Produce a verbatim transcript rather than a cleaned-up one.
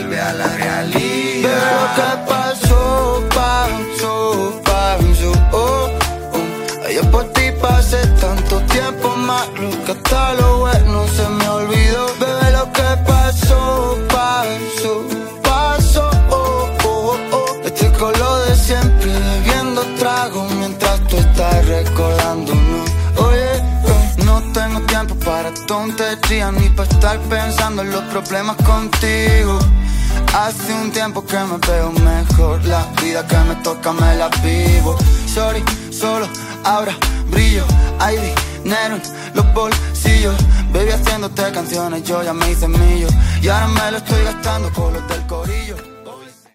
vuelve a la realidad. Pero lo que pasó, pasó, pasó, oh, oh. Yo por ti pasé tanto tiempo malo que hasta lo bueno se me olvidó. Bebé, lo que pasó, pasó, pasó, oh, oh, oh. Estoy con lo de siempre, bebiendo trago mientras tú estás recordándonos. Oye, oh, no tengo tiempo para tonterías ni para estar pensando en los problemas contigo. Hace un tiempo que me veo mejor, la vida que me toca me la vivo. Sorry, solo ahora brillo, hay dinero en los bolsillos. Baby, haciéndote canciones yo ya me hice millo y ahora me lo estoy gastando con los del corillo.